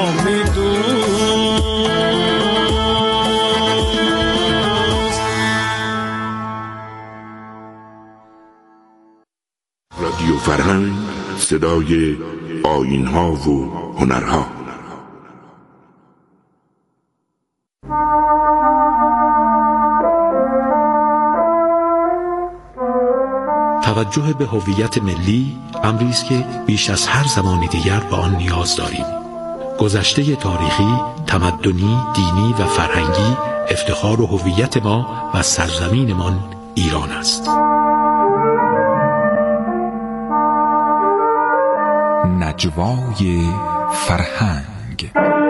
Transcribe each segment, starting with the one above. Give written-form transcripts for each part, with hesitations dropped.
رادیو فرهنگ، صدای آیین‌ها و هنرها. توجه به هویت ملی امری است که بیش از هر زمان دیگر به آن نیاز داریم. گذشته تاریخی، تمدنی، دینی و فرهنگی افتخار و هویت ما و سرزمینمان ایران است. نجوای فرهنگ.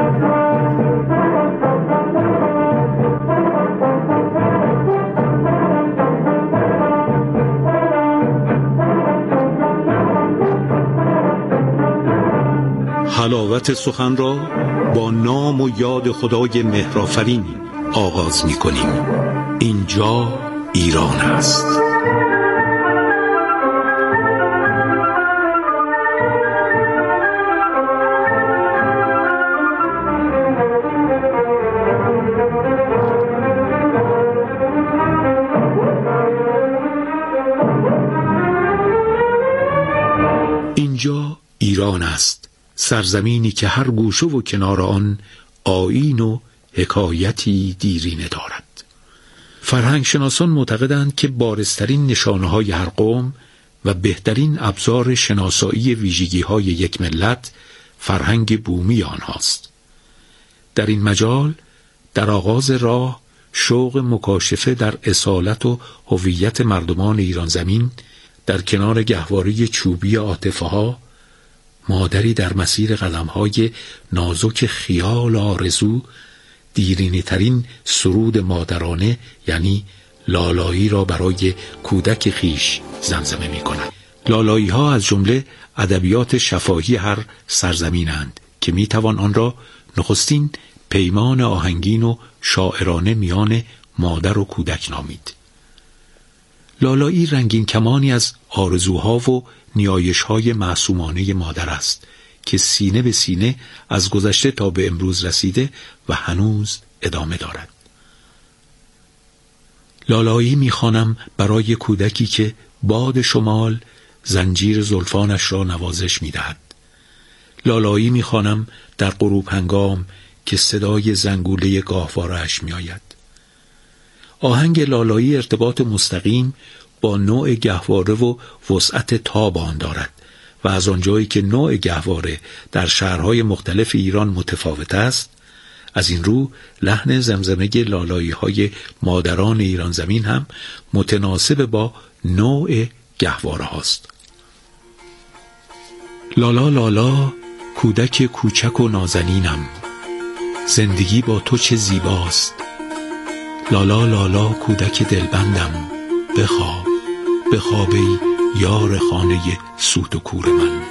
حلاوت سخن را با نام و یاد خدای مهرآفرین آغاز می کنیم. اینجا ایران است. اینجا ایران است، سرزمینی که هر گوشه و کنار آن آیین و حکایتی دیرینه دارد. فرهنگ شناسان معتقدند که بارزترین نشانه‌های هر قوم و بهترین ابزار شناسایی ویژگی‌های یک ملت فرهنگ بومی آنهاست. در این مجال در آغاز راه شوق مکاشفه در اصالت و هویت مردمان ایران زمین در کنار گهواره چوبی عاطفه‌ها، مادری در مسیر قدم‌های نازک خیال آرزو دیرینه ترین سرود مادرانه یعنی لالایی را برای کودک خیش زمزمه می‌کند. لالایی‌ها از جمله ادبیات شفاهی هر سرزمینند که می‌توان آن را نخستین پیمان آهنگین و شاعرانه میان مادر و کودک نامید. لالایی رنگین کمانی از آرزوها و نیایش‌های معصومانه مادر است که سینه به سینه از گذشته تا به امروز رسیده و هنوز ادامه دارد. لالایی می‌خوانم برای کودکی که باد شمال زنجیر زلفانش را نوازش می‌دهد. لالایی می‌خوانم در غروب هنگام که صدای زنگوله گاهواره‌اش می‌آید. آهنگ لالایی ارتباط مستقیم با نوع گهواره و وسعت تاب آن دارد و از آنجایی که نوع گهواره در شهرهای مختلف ایران متفاوت است، از این رو لحن زمزمه لالایی‌های مادران ایران زمین هم متناسب با نوع گهواره هاست. لالا لالا کودک کوچک و نازنینم، زندگی با تو چه زیباست. لالا لالا کودک دلبندم، بخواب بخواب ای یار خانه سوت و کور من.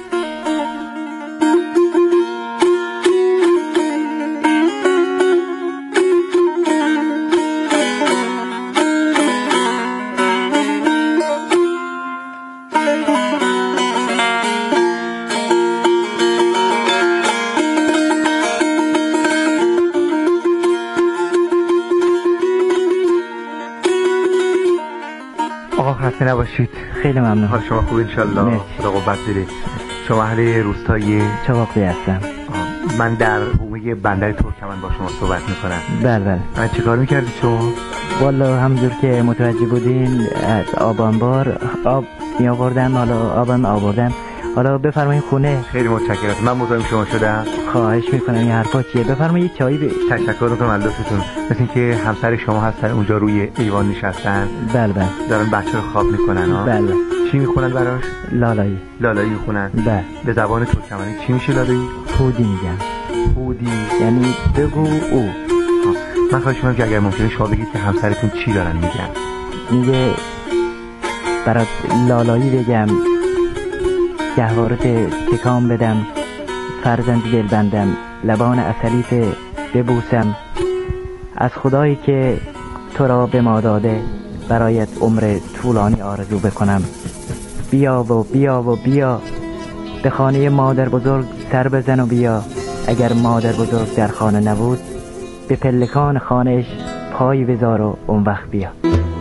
خسته نباشید. خیلی ممنون. حال شما خوب انشالله؟ خدا قوت بده. شما اهل روستای چواقی هستم. من در حومه بندر ترکمن با شما صحبت میکنم. بله. چه کار میکردید شما؟ والا همونجور که متوجه بودین از آبانبار آب میآوردم، حالا آبم آوردم. حالا بفرمایید خونه. خیلی متشکرم. من مزاحم شما شدم. خواهش میکنم. این حرفا چیه؟ بفرمایید چایی تشکر میکنم از لطفتون. مثل اینکه همسر شما هستن اونجا روی ایوان نشستن. بله. دارن بچه رو خواب میکنن ها. بله. چی میخونن براش؟ لالایی میخونن. بله. به زبان ترکمنی چی میشه لالایی؟ هودی میگن. هودی یعنی بگو او. من خواهش میکنم که اگر ممکنه شما بگید که همسرتون چی دارن میگن. میگه برات لالایی بگم، گهوارت تکام بدم، فرزند دل بندم، لبان عسلیت ببوسم، از خدایی که تو را به ما داده برایت عمر طولانی آرزو بکنم. بیا و بیا و بیا، به خانه مادر بزرگ سر بزن و بیا، اگر مادر بزرگ در خانه نبود به پلکان خانهش پای بذار و اون وقت بیا.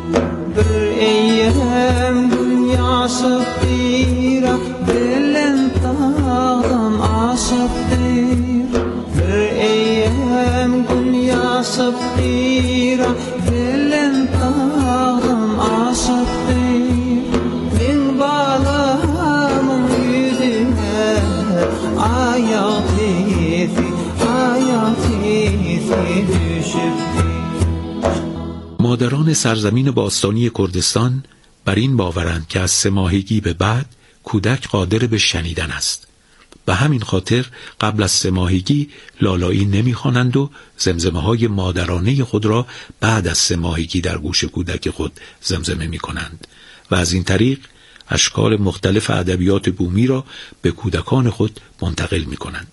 مادران سرزمین باستانی کردستان بر این باورند که از 3 ماهگی به بعد کودک قادر به شنیدن است. به همین خاطر قبل از 3 ماهگی لالایی نمی‌خوانند و زمزمه‌های مادرانه خود را بعد از 3 ماهگی در گوش کودک خود زمزمه می‌کنند و از این طریق اشکال مختلف ادبیات بومی را به کودکان خود منتقل می‌کنند.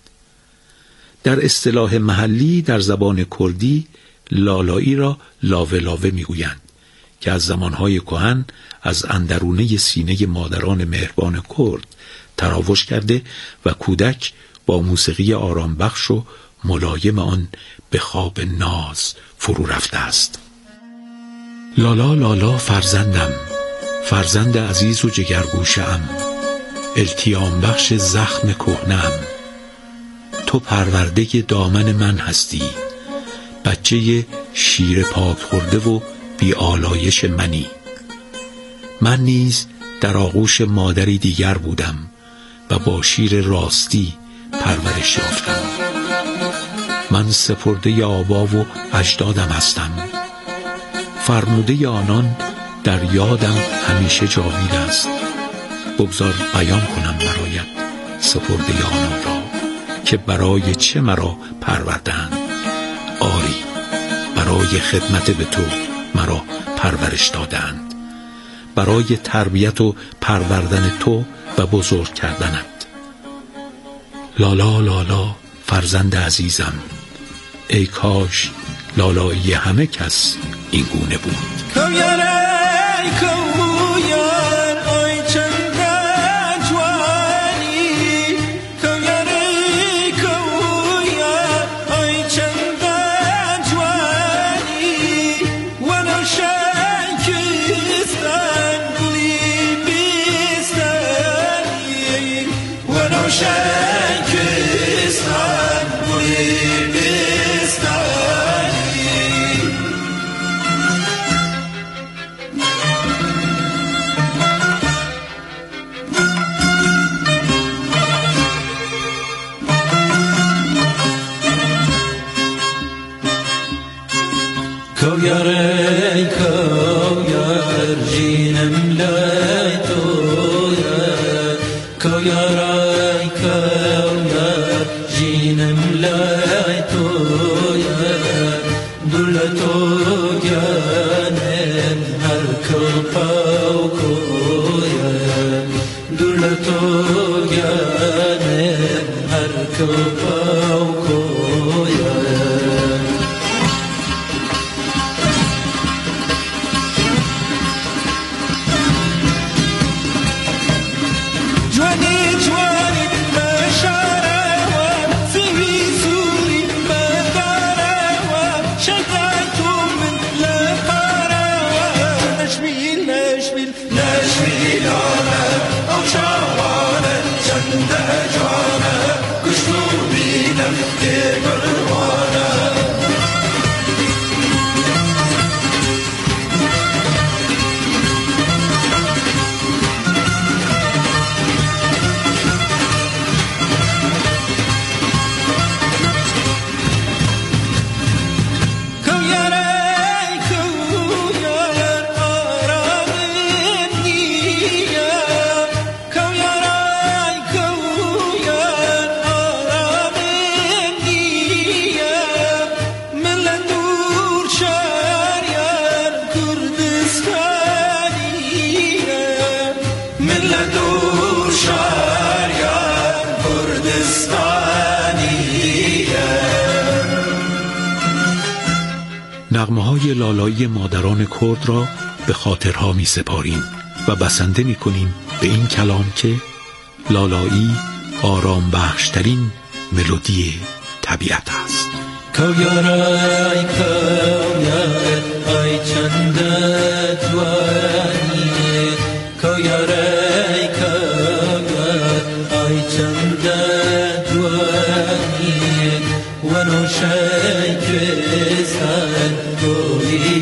در اصطلاح محلی در زبان کردی لالایی را لاوه لاوه میگویند که از زمانهای کهن از اندرونه سینه مادران مهربان کرد تراوش کرده و کودک با موسیقی آرام بخش و ملایم آن به خواب ناز فرو رفته است. لالا لالا فرزندم، فرزند عزیز و جگرگوشه‌ام، التیام بخش زخم کهنه‌ام، تو پرورده دامن من هستی، بچه شیر پاک خورده و بی آلایش منی. من نیز در آغوش مادری دیگر بودم و با شیر راستی پرورش یافتم. من سپرده آبا و اجدادم هستم، فرموده آنان در یادم همیشه جاوید است. بگذار بیان کنم برایت سپرده آنان را که برای چه مرا پروردند. آری، برای خدمت به تو مرا پرورش دادند، برای تربیت و پروردن تو و بزرگ کردنت. لالا لالا فرزند عزیزم، ای کاش لالایی همه کس این گونه بود. نغمه‌های لالایی مادران کرد را به خاطرها می سپاریم و بسنده می کنیم به این کلام که لالایی آرام بخشترین ملودی طبیعت است. کویارای ای چند جوانی، کویارای ای چند جوانی، ونو شکستان گوی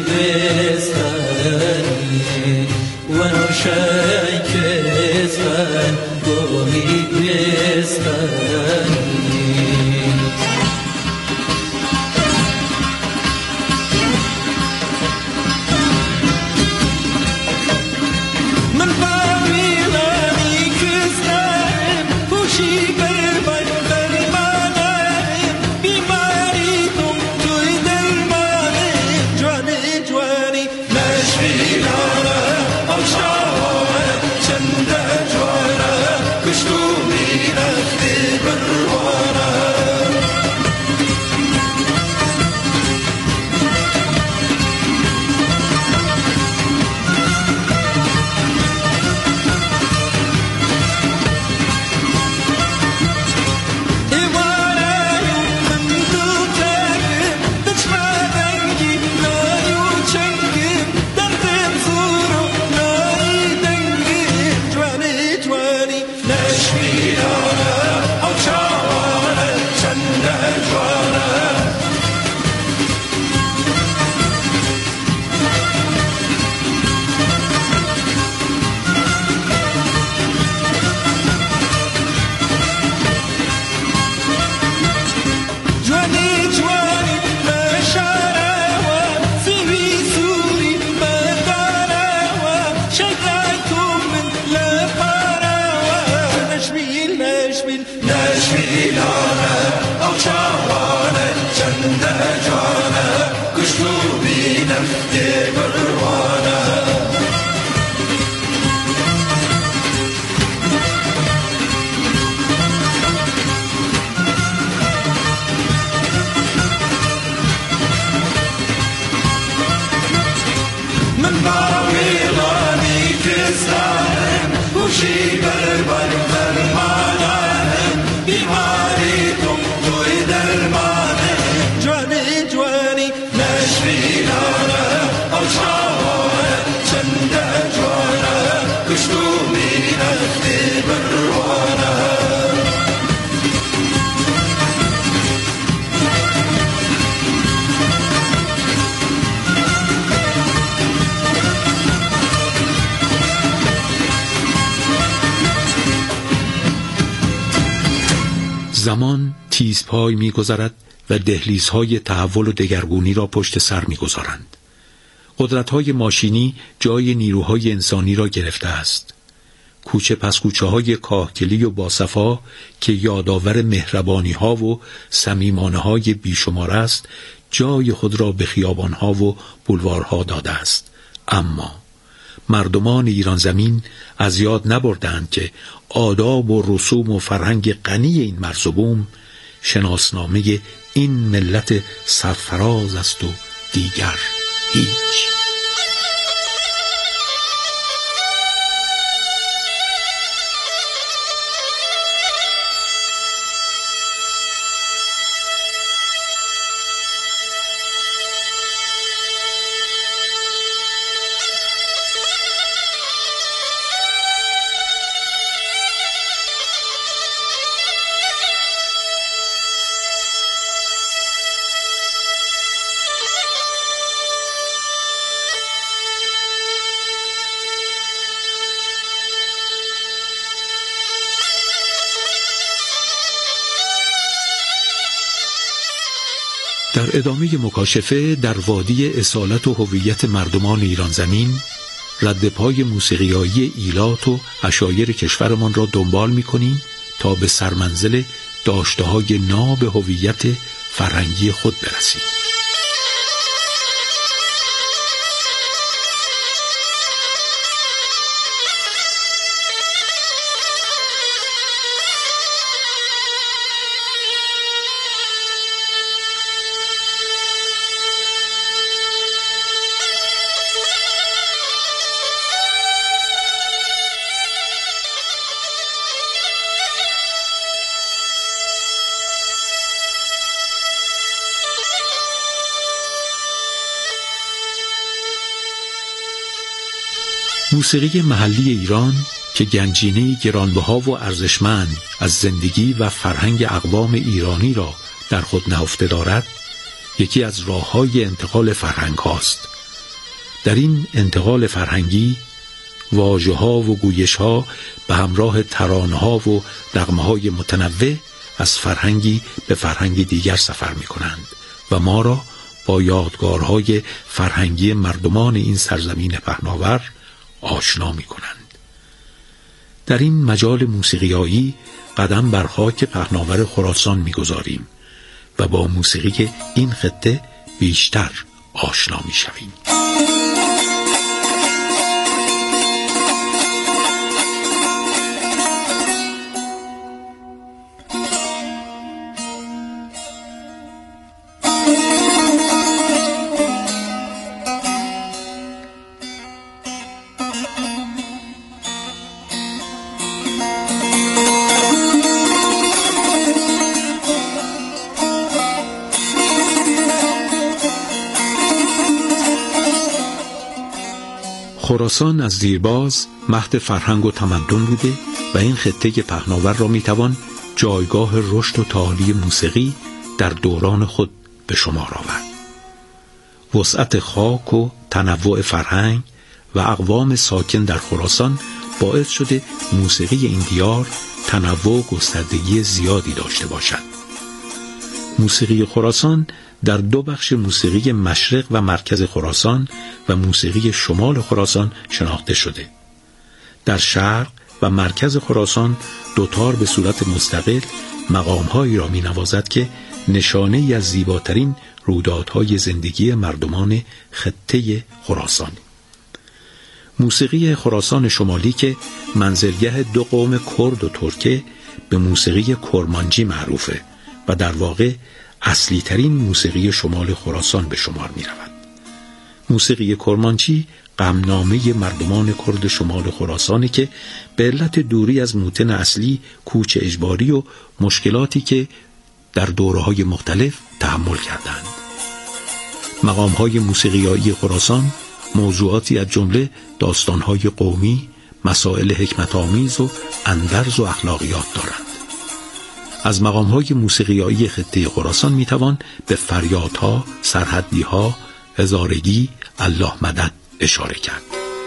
بستانی، ونو شکستان گوی بستانی. زمان تیزپای می‌گذرد و دهلیزهای تحول و دگرگونی را پشت سر می‌گذارند. قدرت‌های ماشینی جای نیروهای انسانی را گرفته است. کوچه پس کوچه‌های کاهگلی و باصفا که یادآور مهربانی‌ها و صمیمانه‌های بیشمار است، جای خود را به خیابان‌ها و بولوارها داده است. اما مردمان ایران زمین از یاد نبردند که آداب و رسوم و فرهنگ غنی این مرز و بوم شناسنامه این ملت سرفراز است و دیگر هیچ. در ادامه مکاشفه در وادی اصالت و هویت مردمان ایران زمین، رد پای موسیقیایی ایلات و عشایر کشورمان را دنبال می‌کنیم تا به سرمنزل داشته‌های ناب هویت فرهنگی خود برسیم. موسیقی محلی ایران که گنجینه‌ای گرانبها و ارزشمند از زندگی و فرهنگ اقوام ایرانی را در خود نهفته دارد، یکی از راه‌های انتقال فرهنگ هاست. در این انتقال فرهنگی واژه‌ها و گویش‌ها به همراه ترانه‌ها و نغمه‌های متنوع از فرهنگی به فرهنگ دیگر سفر می‌کنند و ما را با یادگارهای فرهنگی مردمان این سرزمین پهناور آشنا می‌کنند. در این مجال موسیقیایی قدم بر خاک پهناور خراسان می‌گذاریم و با موسیقی این خطه بیشتر آشنا می‌شویم. خراسان از دیرباز مهد فرهنگ و تمدن بوده و این خطه پهناور را میتوان جایگاه رشد و تعالی موسیقی در دوران خود به شمار آورد. وسعت خاک و تنوع فرهنگ و اقوام ساکن در خراسان باعث شده موسیقی این دیار تنوع و گستردگی زیادی داشته باشد. موسیقی خراسان در دو بخش موسیقی مشرق و مرکز خراسان و موسیقی شمال خراسان شناخته شده. در شرق و مرکز خراسان دوتار به صورت مستقل مقام‌هایی را می‌نوازد که نشانه‌ای از زیباترین رویدادهای زندگی مردمان خطه خراسان. موسیقی خراسان شمالی که منزلگاه دو قوم کرد و ترکه به موسیقی کرمانجی معروفه و در واقع اصلی ترین موسیقی شمال خراسان به شمار می رود. موسیقی کرمانچی غمنامه مردمان کرد شمال خراسانی که به علت دوری از موطن اصلی، کوچ اجباری و مشکلاتی که در دوره‌های مختلف تحمل کردند. مقام‌های موسیقیایی خراسان موضوعاتی از جمله داستان‌های قومی، مسائل حکمت‌آمیز و اندرز و اخلاقیات دارند. از مقام‌های موسیقیایی خطه خراسان میتوان به فریادها، سرحدیها، هزارگی، الله مدد اشاره کرد.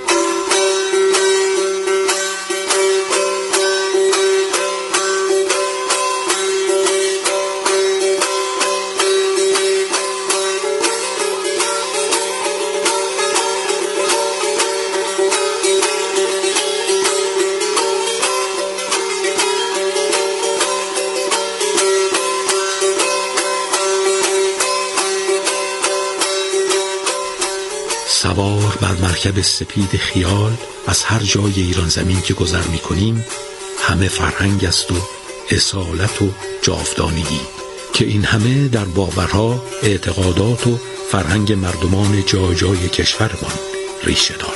سوار بر مرکب سپید خیال از هر جای ایران زمین که گذر می کنیم همه فرهنگ است و اصالت و جاودانگی که این همه در باورها، اعتقادات و فرهنگ مردمان جای جای کشورمان ریشه دارد.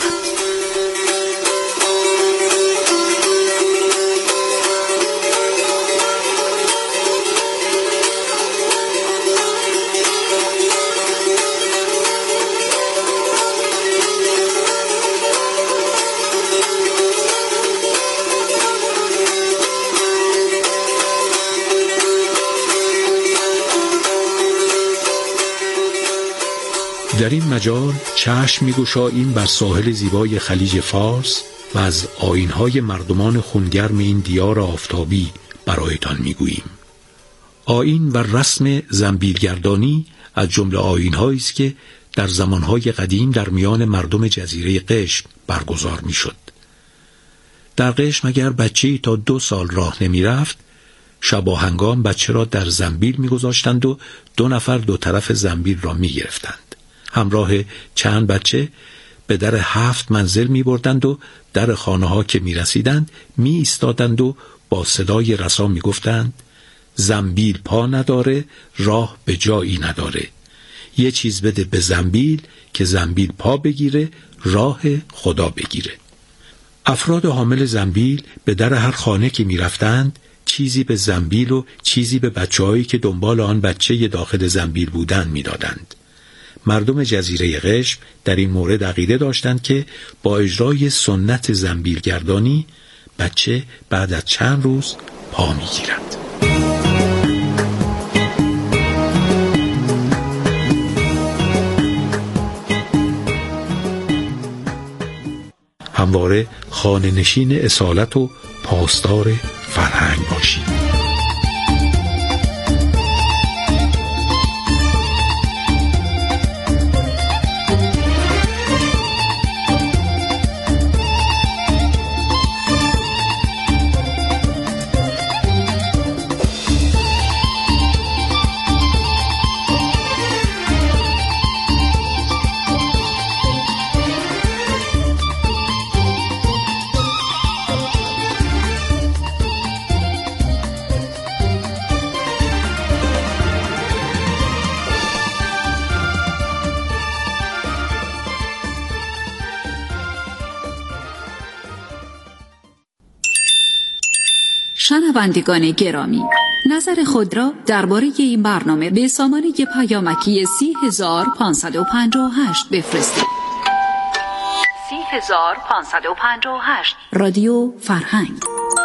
در این مجال چشم می‌گشاییم بر ساحل زیبای خلیج فارس و از آیین‌های مردمان خونگرم این دیار آفتابی برایتان می‌گوییم. آیین و رسم زنبیلگردانی از جمله آیین‌هایی است که در زمانهای قدیم در میان مردم جزیره قشم برگزار می‌شد. در قشم اگر بچه‌ای تا 2 سال راه نمی‌رفت، شباهنگام بچه را در زنبیل می‌گذاشتند و 2 نفر 2 طرف زنبیل را می‌گرفتند. همراه چند بچه به در 7 منزل می بردند و در خانه ها که می رسیدند می ایستادند و با صدای رسا می گفتند زنبیل پا نداره، راه به جایی نداره. یه چیز بده به زنبیل که زنبیل پا بگیره، راه خدا بگیره. افراد حامل زنبیل به در هر خانه که می رفتند چیزی به زنبیل و چیزی به بچه‌هایی که دنبال آن بچه داخل زنبیل بودند می دادند. مردم جزیره قشم در این مورد عقیده داشتند که با اجرای سنت زنبیلگردانی بچه بعد از چند روز پا می‌گیرد. همواره خانه نشین اصالت و پاسدار فرهنگ باشید. شنوندگان گرامی، نظر خود را درباره این برنامه به سامانه پیامکی 30558 بفرستید. 30558 رادیو فرهنگ.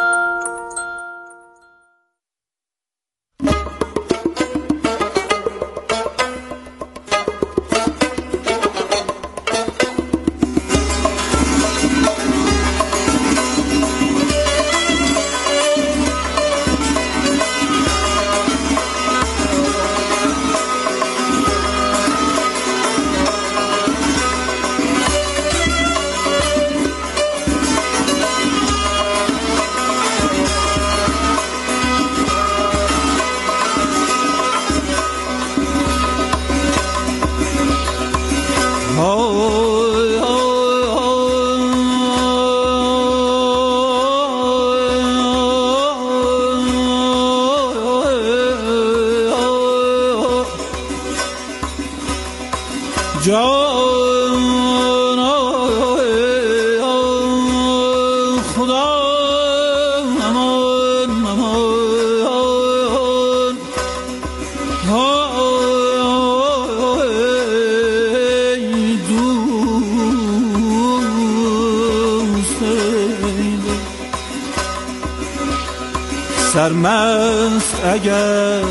سرمست اگر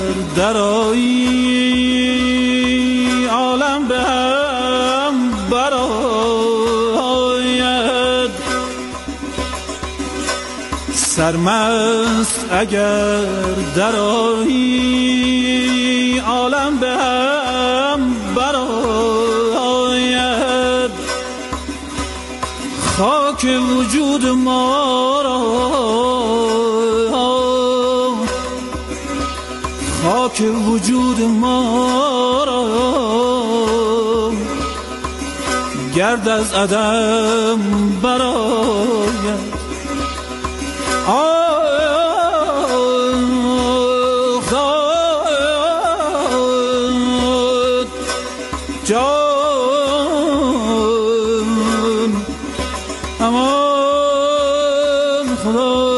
درایی عالم به هم براید، سرمست اگر درایی عالم به هم براید، خاک وجود ما را، خاک وجود ما را گرد از عدم براید. جان امان خدا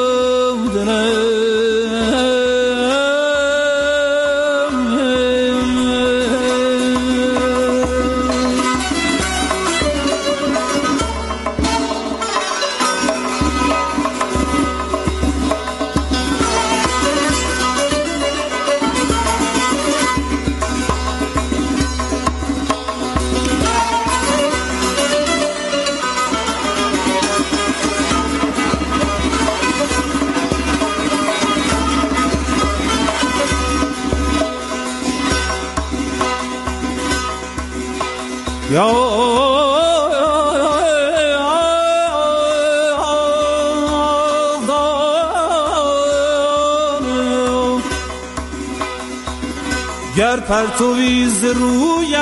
گر پرتوی ز رویت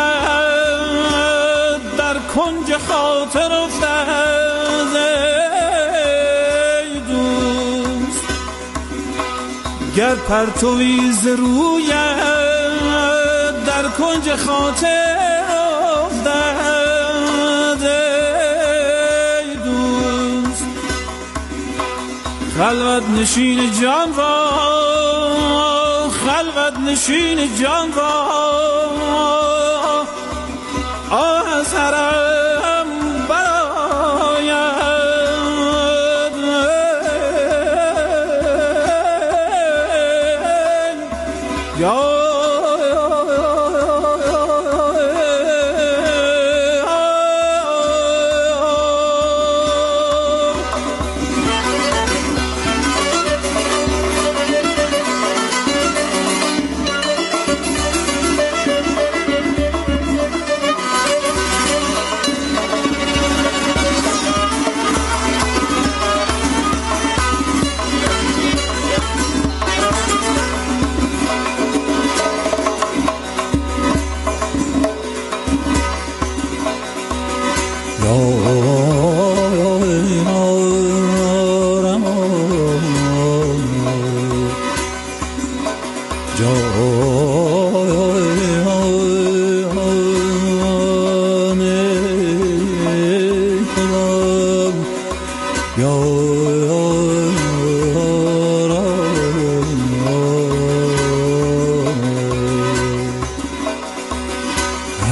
در کنج خاطر افتد ای دوست، گر پرتوی ز رویت در کنج خاطر افتد ای دوست، خلوت نشین جان را، خلوت نشین جان را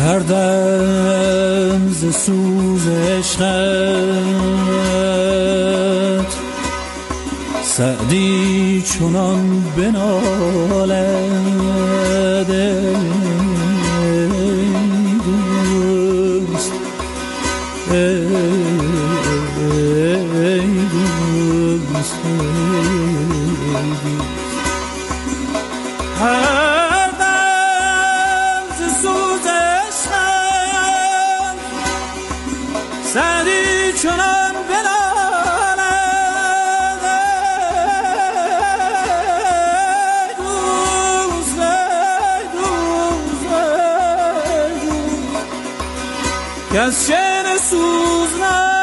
هر دم ز سوز عشقت سعدی چنان بنالد ای دوست ای دوست هر دم ز سوز عشقت سعدی چنان بنالد ای دوست ای دوست ای دوست که از شعر سوز